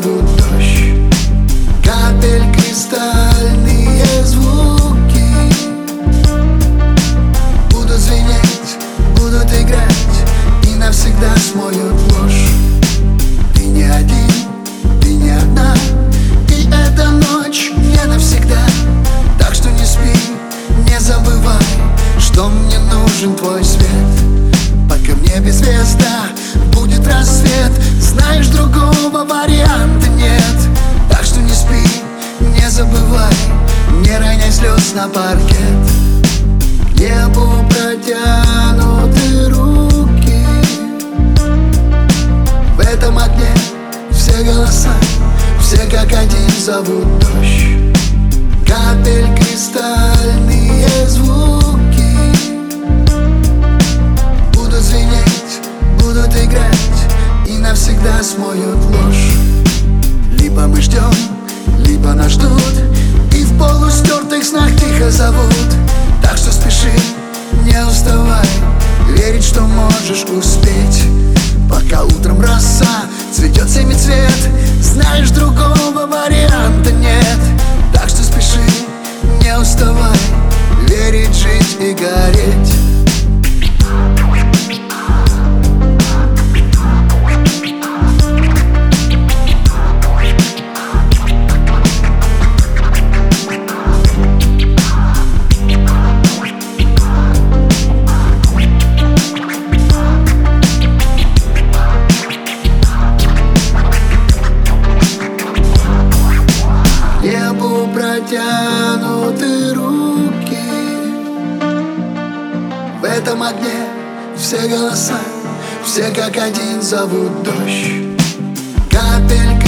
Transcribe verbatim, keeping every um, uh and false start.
зовут дождь. Капель, кристальные звуки будут звенеть, будут играть и навсегда смоют ложь. Ты не один, ты не одна, и эта ночь не навсегда. Так что не спи, не забывай, что мне нужен твой свет. Пока в небе звезда, будет рассвет. Знаешь, другого варианта нет. Так что не спи, не забывай, не роняй слез на паркет. К небу протянуты руки. В этом огне все голоса, все как один зовут дождь. Капель, кристальные звуки будут звенеть, будут играть и навсегда смоют ложь. Либо мы ждем, либо нас ждут, и в полустертых снах тихо зовут. Так что спеши, не уставай, верить, что можешь успеть. Пока утром роса цветет семицвет. Знаешь, другого варианта нет. Так что спеши, не уставай, верить, жить и гореть. Протянуты руки. В этом огне все голоса, все как один зовут дождь. Капель,